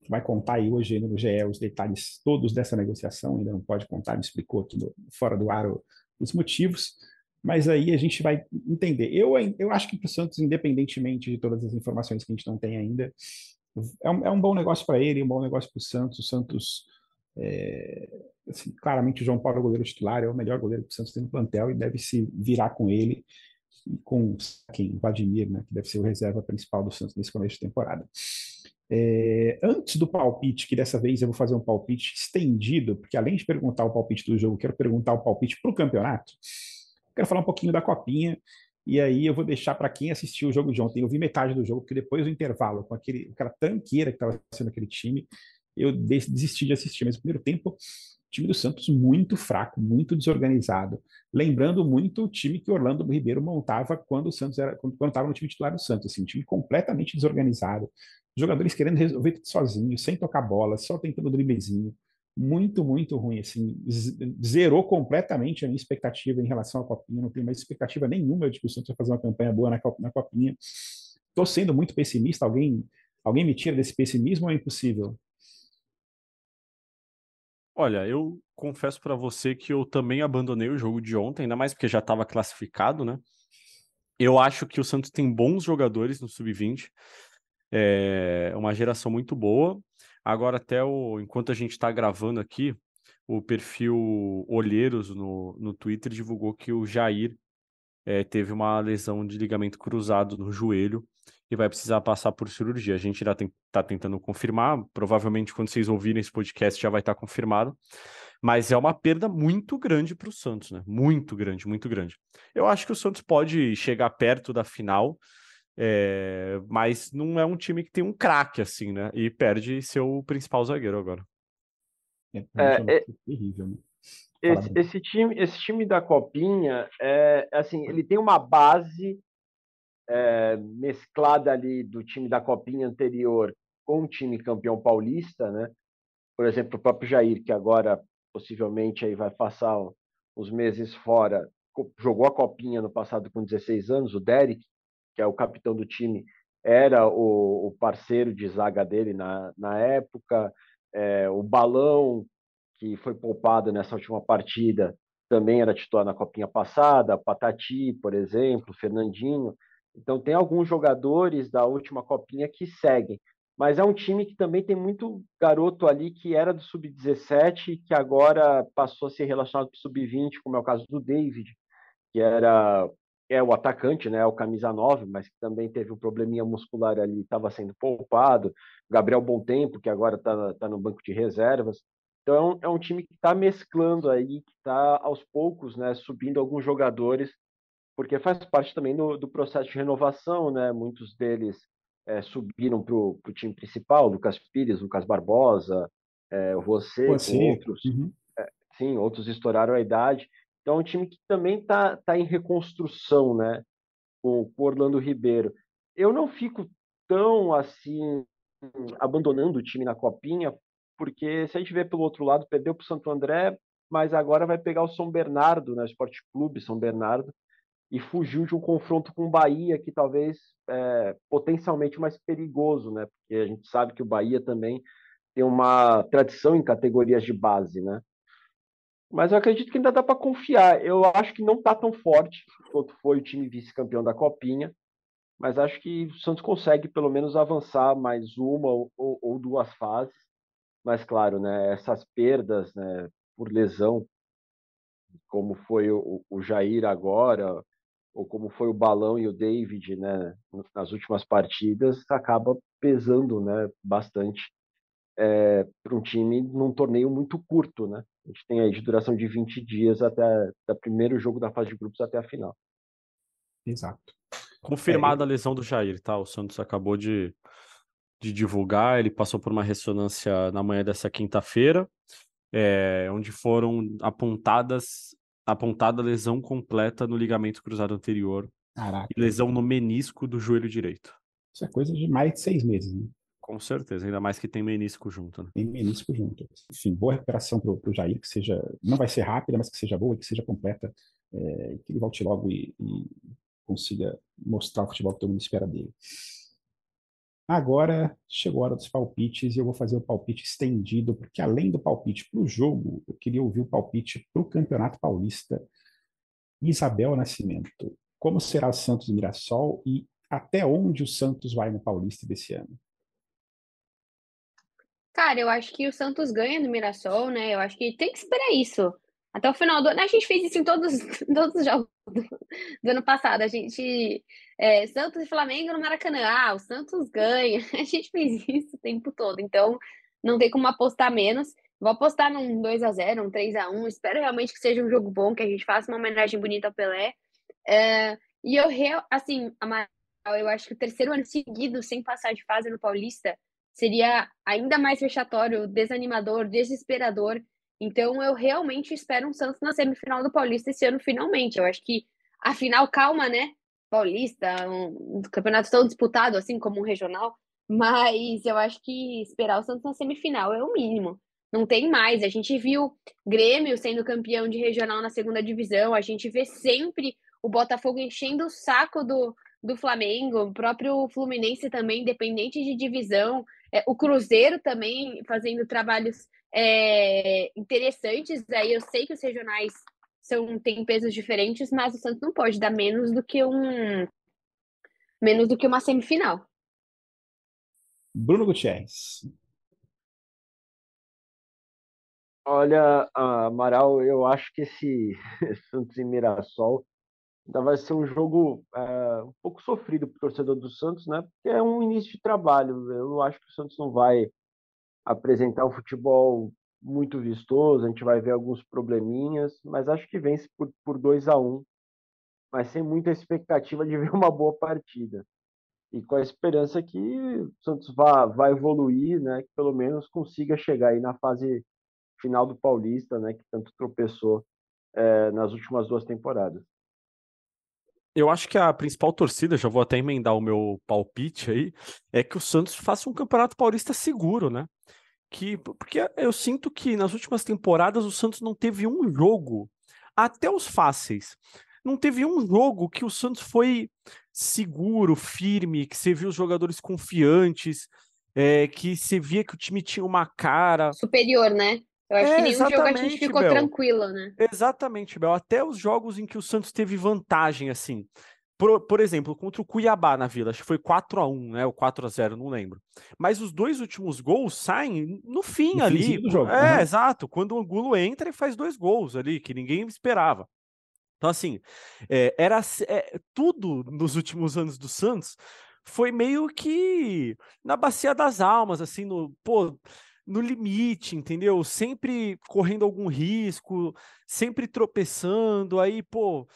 vai contar aí hoje no G E os detalhes todos dessa negociação, ainda não pode contar, me explicou aqui no, fora do ar os motivos, mas aí a gente vai entender. Eu, eu acho que para o Santos, independentemente de todas as informações que a gente não tem ainda, é um, é um bom negócio para ele, um bom negócio para o Santos. O Santos, é, assim, claramente o João Paulo é o goleiro titular, é o melhor goleiro que o Santos tem no plantel e deve se virar com ele e com quem? Vladimir, né, que deve ser o reserva principal do Santos nesse começo de temporada. É, antes do palpite, que dessa vez eu vou fazer um palpite estendido, porque além de perguntar o palpite do jogo, quero perguntar o palpite para o campeonato. Quero falar um pouquinho da Copinha, e aí eu vou deixar para quem assistiu o jogo de ontem. Eu vi metade do jogo, porque depois do intervalo, com aquele, aquela tranqueira que estava sendo aquele time, eu desisti de assistir. Mas no primeiro tempo, o time do Santos muito fraco, muito desorganizado. Lembrando muito o time que Orlando Ribeiro montava quando o Santos era, quando estava no time titular do Santos. Assim, um time completamente desorganizado. Jogadores querendo resolver tudo sozinho, sem tocar bola, só tentando driblezinho. Muito, muito ruim, assim, zerou completamente a minha expectativa em relação à Copinha, não tenho mais expectativa nenhuma de que o Santos vai fazer uma campanha boa na, na Copinha. Estou sendo muito pessimista, alguém, alguém me tira desse pessimismo ou é impossível? Olha, eu confesso para você que eu também abandonei o jogo de ontem, ainda mais porque já estava classificado, né? Eu acho que o Santos tem bons jogadores no sub vinte, é uma geração muito boa. Agora, até o, enquanto a gente está gravando aqui, o perfil Olheiros no, no Twitter divulgou que o Jair é, teve uma lesão de ligamento cruzado no joelho e vai precisar passar por cirurgia. A gente já está tentando confirmar, provavelmente quando vocês ouvirem esse podcast já vai estar tá confirmado, mas é uma perda muito grande para o Santos, né? Muito grande, muito grande. Eu acho que o Santos pode chegar perto da final, É, mas não é um time que tem um craque assim, né? E perde seu principal zagueiro agora. É, É, é, terrível, né? esse, esse, time, esse time da Copinha, é, assim, ele tem uma base é, mesclada ali do time da Copinha anterior com o time campeão paulista, né? Por exemplo, o próprio Jair, que agora possivelmente aí vai passar uns meses fora, jogou a Copinha no passado com dezesseis anos, o Derek, que é o capitão do time, era o, o parceiro de zaga dele na, na época, é, o Balão, que foi poupado nessa última partida, também era titular na Copinha passada, Patati, por exemplo, Fernandinho. Então tem alguns jogadores da última Copinha que seguem, mas é um time que também tem muito garoto ali que era do sub dezessete e que agora passou a ser relacionado com o sub vinte, como é o caso do David, que era é o atacante, né, o camisa nove, mas que também teve um probleminha muscular ali, estava sendo poupado. Gabriel Bontempo, que agora está tá no banco de reservas. Então é um, é um time que está mesclando aí, que está aos poucos, né, subindo alguns jogadores, porque faz parte também do, do processo de renovação, né? Muitos deles é, subiram para o time principal, Lucas Pires, Lucas Barbosa, é, você, Você, com outros, uhum. é, sim, outros estouraram a idade. Então é um time que também está tá em reconstrução, né? Com o Orlando Ribeiro. Eu não fico tão assim abandonando o time na Copinha, porque se a gente vê pelo outro lado, perdeu para o Santo André, mas agora vai pegar o São Bernardo, né? Esporte Clube São Bernardo, e fugiu de um confronto com o Bahia, que talvez é, potencialmente mais perigoso, né? Porque a gente sabe que o Bahia também tem uma tradição em categorias de base, né? Mas eu acredito que ainda dá para confiar. Eu acho que não está tão forte quanto foi o time vice-campeão da Copinha, mas acho que o Santos consegue pelo menos avançar mais uma ou, ou duas fases. Mas claro, né? Essas perdas, né? Por lesão, como foi o, o Jair agora, ou como foi o Balão e o David, né, nas últimas partidas, acaba pesando, né, bastante é, para um time num torneio muito curto, né? A gente tem aí de duração de vinte dias até o primeiro jogo da fase de grupos até a final. Exato. Confirmada é, a lesão do Jair, tá? O Santos acabou de, de divulgar, ele passou por uma ressonância na manhã dessa quinta-feira, é, onde foram apontadas apontada lesão completa no ligamento cruzado anterior. Caraca. E lesão no menisco do joelho direito. Isso é coisa de mais de seis meses, né? Com certeza, ainda mais que tem menisco junto, né? Tem menisco junto. Enfim, boa recuperação para o Jair, que seja, não vai ser rápida, mas que seja boa e que seja completa, é, que ele volte logo e, e consiga mostrar o futebol que todo mundo espera dele. Agora chegou a hora dos palpites e eu vou fazer o palpite estendido, porque além do palpite para o jogo, eu queria ouvir o palpite para o Campeonato Paulista. Isabel Nascimento, como será o Santos e Mirassol e até onde o Santos vai no Paulista desse ano? Cara, eu acho que o Santos ganha no Mirassol, né? Eu acho que tem que esperar isso. Até o final do ano. A gente fez isso em todos, todos os jogos do, do ano passado. A gente. É, Santos e Flamengo no Maracanã. Ah, o Santos ganha. A gente fez isso o tempo todo. Então, não tem como apostar menos. Vou apostar num dois a zero, um três a um. Espero realmente que seja um jogo bom, que a gente faça uma homenagem bonita ao Pelé. É, e eu, real, assim, Amaral, eu acho que o terceiro ano seguido sem passar de fase no Paulista seria ainda mais vexatório, desanimador, desesperador. Então, eu realmente espero um Santos na semifinal do Paulista esse ano, finalmente. Eu acho que, afinal, calma, né? Paulista, um, um campeonato tão disputado, assim como um regional. Mas eu acho que esperar o Santos na semifinal é o mínimo. Não tem mais. A gente viu Grêmio sendo campeão de regional na segunda divisão. A gente vê sempre o Botafogo enchendo o saco do, do Flamengo, o próprio Fluminense também, independente de divisão. É, o Cruzeiro também fazendo trabalhos é, interessantes. Aí eu sei que os regionais são, têm pesos diferentes, mas o Santos não pode dar menos do que um menos do que uma semifinal. Bruno Gutierrez. Olha, Amaral, eu acho que esse Santos e Mirassol ainda vai ser um jogo é, um pouco sofrido para o torcedor do Santos, né? Porque é um início de trabalho. Eu acho que o Santos não vai apresentar um futebol muito vistoso, a gente vai ver alguns probleminhas, mas acho que vence por, por dois a um, mas sem muita expectativa de ver uma boa partida. E com a esperança que o Santos vá, vá evoluir, né? Que pelo menos consiga chegar aí na fase final do Paulista, né? Que tanto tropeçou é, nas últimas duas temporadas. Eu acho que a principal torcida, já vou até emendar o meu palpite aí, é que o Santos faça um Campeonato Paulista seguro, né? Que, porque eu sinto que nas últimas temporadas o Santos não teve um jogo, até os fáceis, não teve um jogo que o Santos foi seguro, firme, que você viu os jogadores confiantes, é, que você via que o time tinha uma cara. Superior, né? Eu acho É, que nenhum jogo a gente ficou Bel. tranquilo, né? Exatamente, Bel. Até os jogos em que o Santos teve vantagem, assim. Por, por exemplo, contra o Cuiabá na Vila, acho que foi quatro a um, né? Ou quatro a zero, não lembro. Mas os dois últimos gols saem no fim No ali. finzinho do jogo. É, Uhum. exato. Quando o Angulo entra e faz dois gols ali, que ninguém esperava. Então, assim, é, era é, tudo nos últimos anos do Santos foi meio que na bacia das almas, assim, no, pô, no limite, entendeu? Sempre correndo algum risco, sempre tropeçando, aí, pô,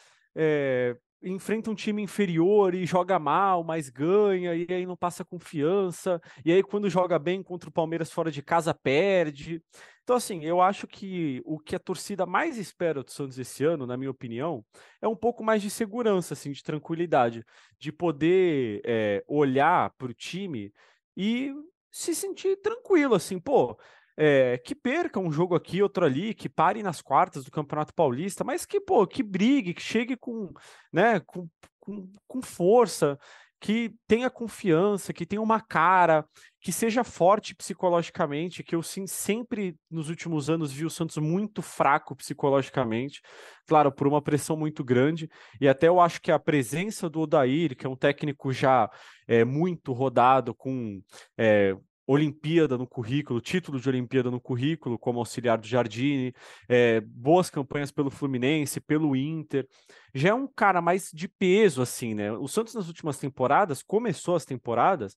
é, enfrenta um time inferior e joga mal, mas ganha, e aí não passa confiança, e aí quando joga bem contra o Palmeiras fora de casa, perde. Então, assim, eu acho que o que a torcida mais espera do Santos esse ano, na minha opinião, é um pouco mais de segurança, assim, de tranquilidade, de poder é, olhar para o time e se sentir tranquilo, assim, pô, é, que perca um jogo aqui, outro ali, que pare nas quartas do Campeonato Paulista, mas que, pô, que brigue, que chegue com, né, com, com, com força, que tenha confiança, que tenha uma cara, que seja forte psicologicamente, que eu sim, sempre nos últimos anos vi o Santos muito fraco psicologicamente, claro, por uma pressão muito grande, e até eu acho que a presença do Odair, que é um técnico já é, muito rodado, com é, Olimpíada no currículo, título de Olimpíada no currículo, como auxiliar do Jardine, é, boas campanhas pelo Fluminense, pelo Inter, já é um cara mais de peso, assim, né? O Santos nas últimas temporadas, começou as temporadas,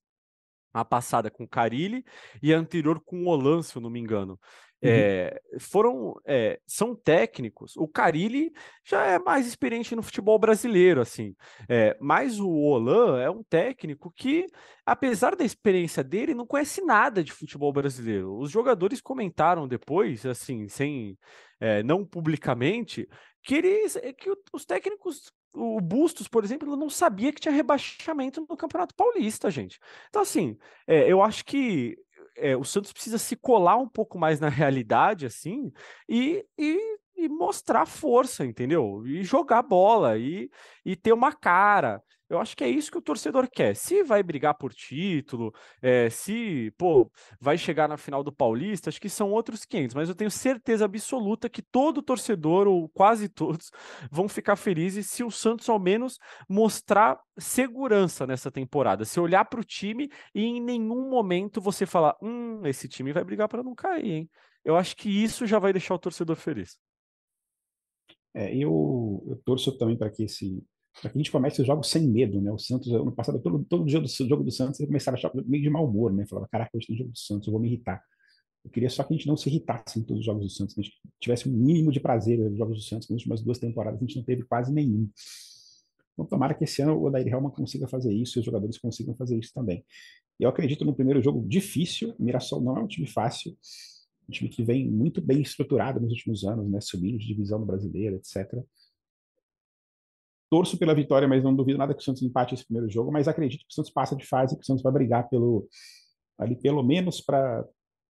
a passada com o Carille e a anterior com o Olan, se eu não me engano. Uhum. É, foram, é, são técnicos. O Carille já é mais experiente no futebol brasileiro, assim. É, mas o Olan é um técnico que, apesar da experiência dele, não conhece nada de futebol brasileiro. Os jogadores comentaram depois, assim, sem, é, não publicamente, que eles, que os técnicos, o Bustos, por exemplo, não sabia que tinha rebaixamento no Campeonato Paulista, gente. Então, assim, é, eu acho que é, o Santos precisa se colar um pouco mais na realidade, assim, e, e e mostrar força, entendeu? E jogar bola, e, e ter uma cara. Eu acho que é isso que o torcedor quer. Se vai brigar por título, é, se, pô, vai chegar na final do Paulista, acho que são outros quinhentos, mas eu tenho certeza absoluta que todo torcedor, ou quase todos, vão ficar felizes se o Santos ao menos mostrar segurança nessa temporada. Se olhar para o time e em nenhum momento você falar, hum, esse time vai brigar para não cair, hein? Eu acho que isso já vai deixar o torcedor feliz. É, eu, eu torço também para que esse para que a gente comece os jogos sem medo, né? O Santos, ano passado, todo, todo dia do jogo do Santos, ele começava a achar meio de mau humor, né? Falava, caraca, hoje tem jogo do Santos, eu vou me irritar. Eu queria só que a gente não se irritasse em todos os jogos do Santos, que a gente tivesse um mínimo de prazer nos jogos do Santos. Nas últimas duas temporadas a gente não teve quase nenhum. Então, tomara que esse ano o Odair Helman consiga fazer isso e os jogadores consigam fazer isso também. E eu acredito no primeiro jogo difícil. O Mirassol não é um time fácil, um time que vem muito bem estruturado nos últimos anos, né? Subindo de divisão no Brasileiro, etcétera. Torço pela vitória, mas não duvido nada que o Santos empate esse primeiro jogo, mas acredito que o Santos passa de fase, que o Santos vai brigar pelo, ali pelo menos para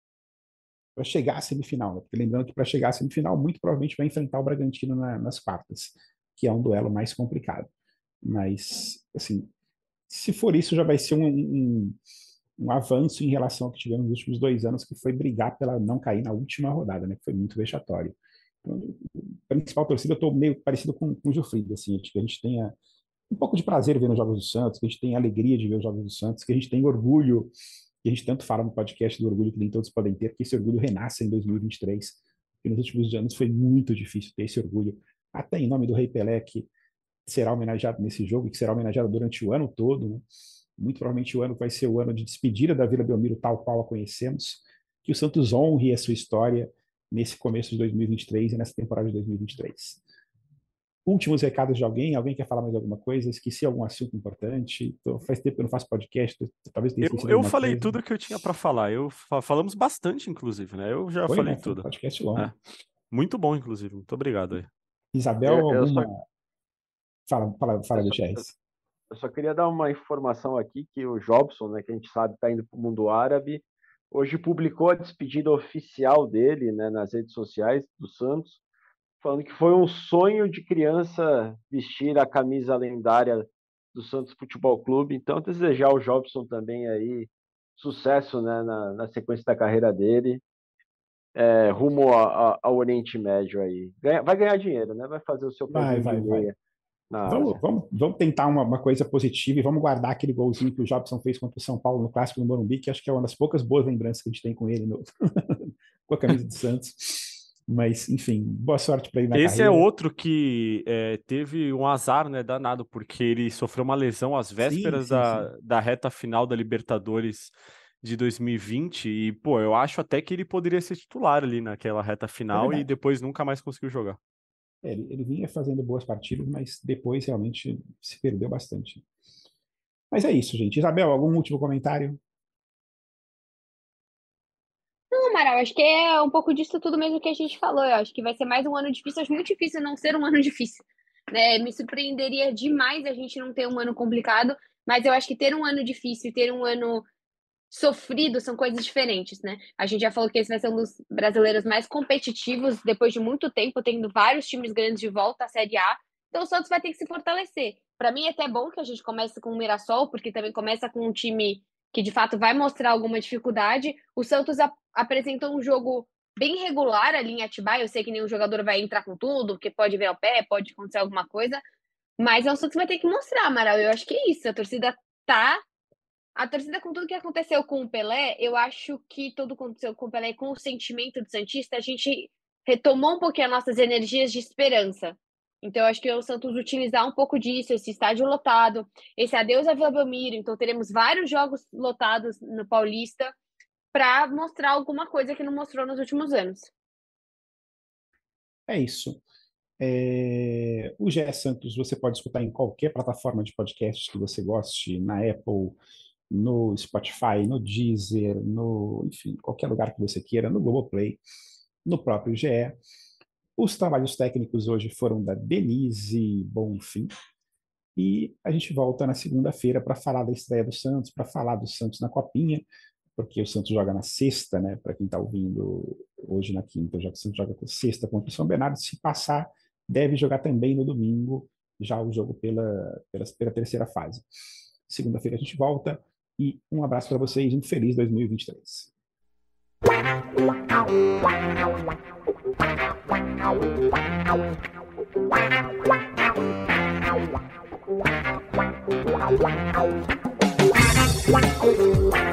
para chegar à semifinal, né? Porque lembrando que para chegar à semifinal, muito provavelmente vai enfrentar o Bragantino na, nas quartas, que é um duelo mais complicado. Mas, assim, se for isso, já vai ser um, um, um avanço em relação ao que tivemos nos últimos dois anos, que foi brigar pela não cair na última rodada, né? Que foi muito vexatório. Então, a principal torcida, eu estou meio parecido com, com o Gilfrido, assim, que a gente tenha um pouco de prazer vendo os jogos do Santos, que a gente tenha alegria de ver os jogos do Santos, que a gente tenha orgulho, que a gente tanto fala no podcast do orgulho que nem todos podem ter, que esse orgulho renasça em dois mil e vinte e três, porque nos últimos anos foi muito difícil ter esse orgulho, até em nome do Rei Pelé, que será homenageado nesse jogo, que será homenageado durante o ano todo, né? Muito provavelmente o ano vai ser o ano de despedida da Vila Belmiro tal qual a conhecemos, que o Santos honre a sua história nesse começo de dois mil e vinte e três e nessa temporada de dois mil e vinte e três. Últimos recados de alguém? Alguém quer falar mais alguma coisa? Esqueci algum assunto importante? Então, faz tempo que eu não faço podcast, talvez tenha esquecido Eu, eu alguma falei coisa. tudo que eu tinha para falar. Eu fa- falamos bastante, inclusive, né? Eu já Foi, falei né? Foi um tudo. podcast longo. É. Muito bom, inclusive. Muito obrigado aí. Isabel, Eu, eu alguma... só, Fala, fala, fala eu, só, Gutierrez. eu só queria dar uma informação aqui que o Jobson, né, que a gente sabe está indo para o mundo árabe, hoje publicou a despedida oficial dele, né, nas redes sociais do Santos, falando que foi um sonho de criança vestir a camisa lendária do Santos Futebol Clube. Então, desejar ao Jobson também aí sucesso, né, na, na sequência da carreira dele, é, rumo a, a, ao Oriente Médio aí. Ganha, vai ganhar dinheiro, né? Vai fazer o seu Vai, pezinho vai, de vai. meia na Vamos, Ásia. vamos, vamos tentar uma, uma coisa positiva e vamos guardar aquele golzinho que o Jobson fez contra o São Paulo no Clássico do Morumbi, que acho que é uma das poucas boas lembranças que a gente tem com ele no... com a camisa do Santos. Mas, enfim, boa sorte para ele na Esse carreira. é outro que é, teve um azar, né, danado, porque ele sofreu uma lesão às vésperas sim, sim, da, sim. da reta final da Libertadores de dois mil e vinte e, pô, eu acho até que ele poderia ser titular ali naquela reta É final e verdade. depois nunca mais conseguiu jogar. É, ele, ele vinha fazendo boas partidas, mas depois realmente se perdeu bastante. Mas é isso, gente. Isabel, algum último comentário? Não, Amaral, acho que é um pouco disso tudo mesmo que a gente falou. Eu acho que vai ser mais um ano difícil. Acho muito difícil não ser um ano difícil, né? Me surpreenderia demais a gente não ter um ano complicado, mas eu acho que ter um ano difícil e ter um ano sofrido são coisas diferentes, né? A gente já falou que esse vai ser um dos brasileiros mais competitivos depois de muito tempo, tendo vários times grandes de volta à Série A. Então o Santos vai ter que se fortalecer. Para mim é até bom que a gente comece com o Mirassol, porque também começa com um time que de fato vai mostrar alguma dificuldade. O Santos ap apresentou um jogo bem regular ali em Atibaia. Eu sei que nenhum jogador vai entrar com tudo, porque pode ver ao pé, pode acontecer alguma coisa, mas o Santos vai ter que mostrar, Amaral. Eu acho que é isso. A torcida tá A torcida, com tudo que aconteceu com o Pelé, eu acho que tudo que aconteceu com o Pelé e com o sentimento do Santista, a gente retomou um pouquinho as nossas energias de esperança. Então, eu acho que o Santos utilizar um pouco disso, esse estádio lotado, esse adeus a Vila Belmiro. Então, teremos vários jogos lotados no Paulista para mostrar alguma coisa que não mostrou nos últimos anos. É isso. É... O G E Santos você pode escutar em qualquer plataforma de podcast que você goste, na Apple, no Spotify, no Deezer, no, enfim, qualquer lugar que você queira, no Globoplay, no próprio G E. Os trabalhos técnicos hoje foram da Denise Bonfim, e a gente volta na segunda-feira para falar da estreia do Santos, para falar do Santos na Copinha, porque o Santos joga na sexta, né? Para quem está ouvindo hoje na quinta, já que o Santos joga na sexta contra o São Bernardo, se passar, deve jogar também no domingo, já o jogo pela, pela, pela terceira fase. Segunda-feira a gente volta e um abraço para vocês, um feliz dois mil e vinte e três. Wow.